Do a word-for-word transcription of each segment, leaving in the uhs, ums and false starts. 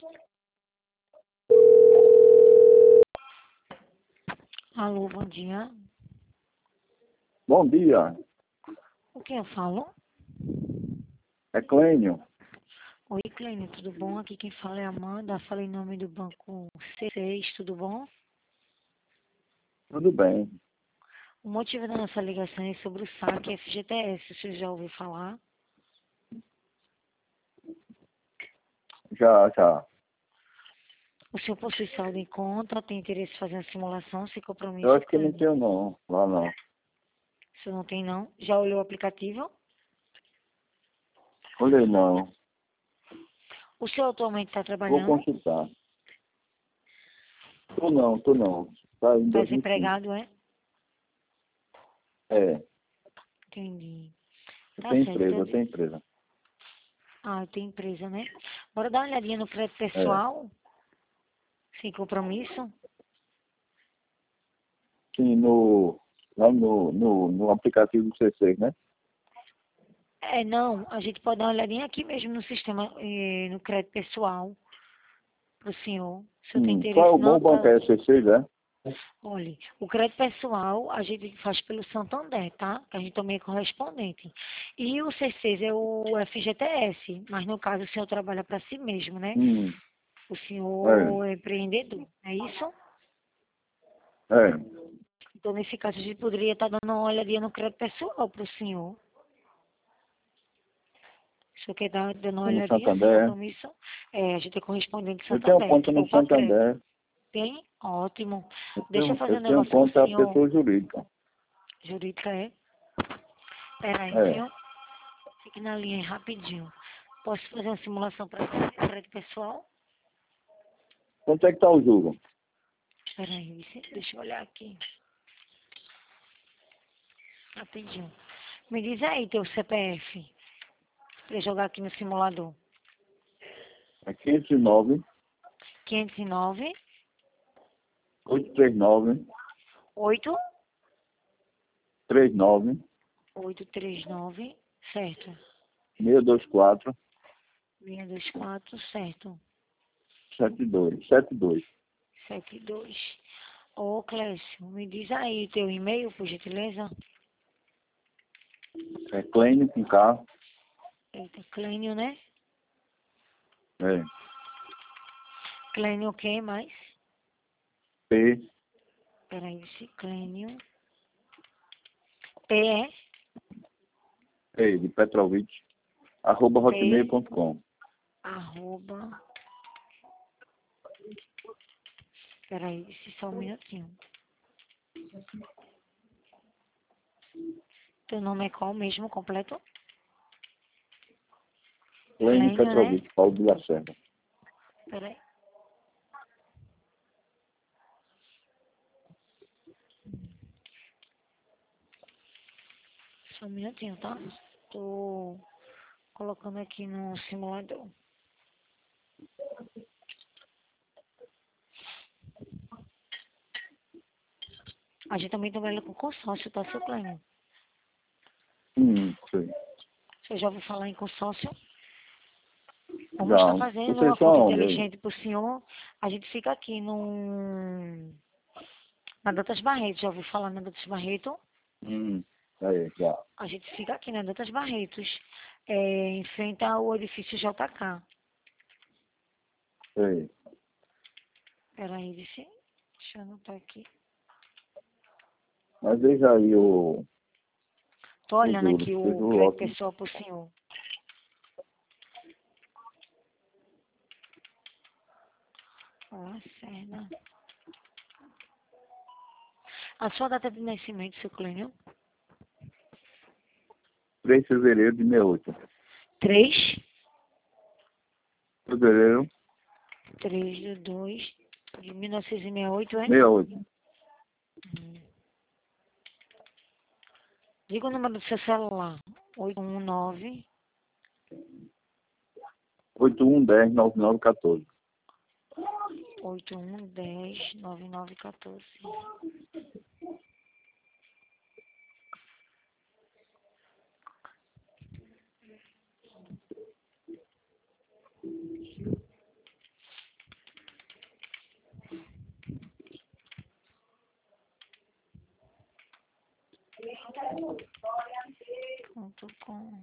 Alô, bom dia. Bom dia, O que eu falo? é Clênio. Oi, Clênia, tudo bom? Aqui quem fala é Amanda. Fala em nome do banco C seis, tudo bom? Tudo bem? O motivo da nossa ligação é sobre o saque F G T S. Você já ouviu falar? Já, já. O senhor possui saldo em conta? Tem interesse em fazer uma simulação sem Eu compromisso, acho que não Clênia? tenho não, lá não. O senhor não tem, não? Já olhou o aplicativo? Olhei não, O senhor atualmente está vou trabalhando? consultar. Tô não, tô não. Tá em Está dois mil e cinco. desempregado, é? É, Entendi. eu Tá tenho certo. empresa, eu eu de- tenho empresa. Ah, tem empresa, né? Bora dar uma olhadinha no crédito É, pessoal, sem compromisso? sim, no, lá no, no, no aplicativo do C seis, né? É, não, a gente pode dar uma olhadinha aqui mesmo no sistema, eh, no crédito pessoal, para o senhor. O senhor tem Hum, qual é interesse? o Não, bom banco? tá? É C seis, é? Olha, o crédito pessoal a gente faz pelo Santander, tá? Que a gente também é correspondente. E o C seis é o F G T S, mas no caso o senhor trabalha para si mesmo, né? Hum, O é, senhor é empreendedor, é isso? é. Então, nesse caso, a gente poderia estar dando uma olhadinha no crédito pessoal para o senhor. O senhor quer dar dando uma Tô no olhadinha sem Santander. compromisso? É, a gente é correspondente Eu tenho Santander, conta se no for para crédito. Santander. Tem? Ótimo. Eu Deixa eu tenho, fazer um eu tenho negócio com o conta senhor. pessoa jurídica. Jurídica é? Peraí, É. viu? Fique na linha aí rapidinho. Posso fazer uma simulação para crédito pessoal? Quanto é que tá o juro? Peraí, deixa eu olhar aqui. Rapidinho. Me diz aí teu C P F. Pra eu jogar aqui no simulador. É quinhentos e nove, quinhentos e nove, oitocentos e trinta e nove, oito, trinta e nove, oito três nove, certo. seiscentos e vinte e quatro, seiscentos e vinte e quatro, certo. setenta e dois, setenta e dois. setenta e dois. Ô, Clécio, me diz aí teu e-mail, por gentileza. É Clênio com K. Eita, Clênio, né? É. Clênio o que mais? P. Peraí, esse Clênio. P é? P de Petrovic. Arroba hotmail P, ponto com. arroba. Peraí, esse só um minutinho. Teu nome é qual mesmo, completo? Clênio Clênio, né? Petrovic, Paulo de Lacerda. Peraí. Só um minutinho, tá? Tô colocando aqui no simulador. A gente também trabalha com consórcio, tá, seu Clênio? Hum, sei. Você já ouviu falar em consórcio? Vamos estar Não. fazendo uma Vocês são conta onde aí? inteligente para o senhor. A gente fica aqui no... na Dantas Barreto. Já ouviu falar na Dantas Barreto? Hum, aí, já. A gente fica aqui na Dantas Barretos, é, em frente ao edifício J K. Sei. Peraí, deixa, deixa eu anotar aqui. Mas veja aí o, Tô o olhando juro. aqui Seja o o crédito lote. pessoal para o senhor. Lacerda. A sua data de nascimento, seu Clênio? três de fevereiro de sessenta e oito. três, Fevereiro, três de dois de mil novecentos e sessenta e oito, é? sessenta e oito. Hum. Diga o número do seu celular. oito um nove, oito um um zero nove nove um quatro. oito um um zero, nove nove um quatro. Com...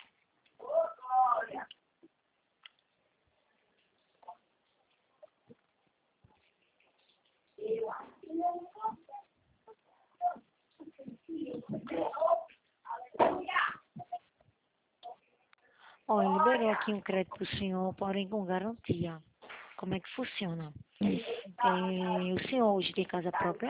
Olha, liberou aqui um crédito para o senhor, porém com garantia. Como é que funciona? Hum. É, o senhor hoje tem casa própria?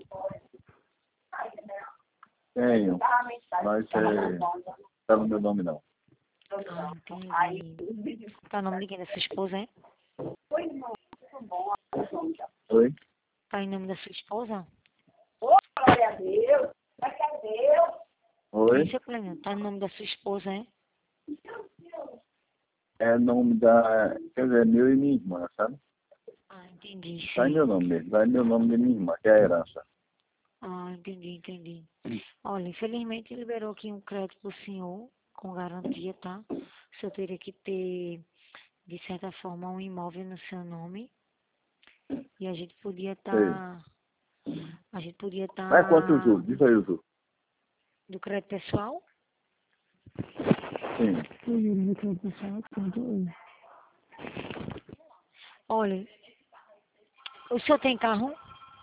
Tenho, mas é, tá no meu nome não. Ah, entendi. Tá o nome de quem? Da sua esposa, é? Oi? Tá em nome da sua esposa? Oi? Esse é o problema. Tá em nome da sua esposa, é? É nome da, quer dizer, meu e minha irmã, sabe? Ah, entendi, Tá em sim. meu nome mesmo, tá em meu nome de minha irmã, que é a herança. Ah, entendi, entendi. Olha, infelizmente liberou aqui um crédito pro senhor, com garantia, tá? O senhor teria que ter, de certa forma, um imóvel no seu nome. E a gente podia Sei. estar... a gente podia Mas quanto o estar... juros? Diz aí o juros. do crédito pessoal? Sim. O juros do crédito pessoal, quanto é? Olha, o senhor tem carro?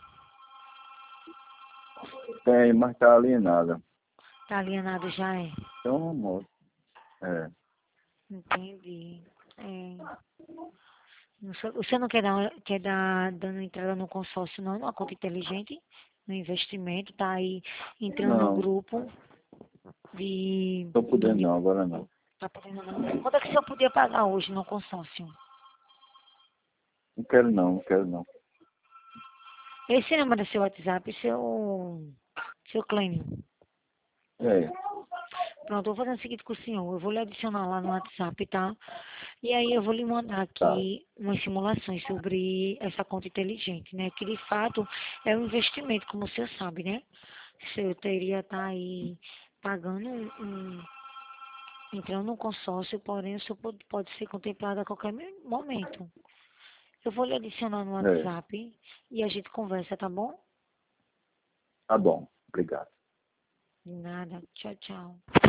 Tem, mas tá alienada. Tá alienado já, é? Então, amor. É. Entendi. É. Não sei- O senhor não quer dar, quer dar dando entrada no consórcio, não? Numa conta inteligente? No investimento? Tá aí entrando no Não, grupo de... tô podendo de não, agora não. tá podendo não? Quanto é que o senhor podia pagar hoje no consórcio? Não quero não, não quero não. Esse número do seu WhatsApp, seu... seu Clênio. É, Pronto, eu vou fazer o seguinte com o senhor. Eu vou lhe adicionar lá no WhatsApp, tá? E aí eu vou lhe mandar tá. aqui umas simulações sobre essa conta inteligente, né? Que de fato é um investimento, como o senhor sabe, né? Se eu teria estar aí pagando um, um- entrando num consórcio, porém o senhor pode, pode ser contemplado a qualquer mi- momento. Eu vou lhe adicionar no É, WhatsApp e a gente conversa, tá bom? tá bom. Obrigado. De nada. Tchau, tchau.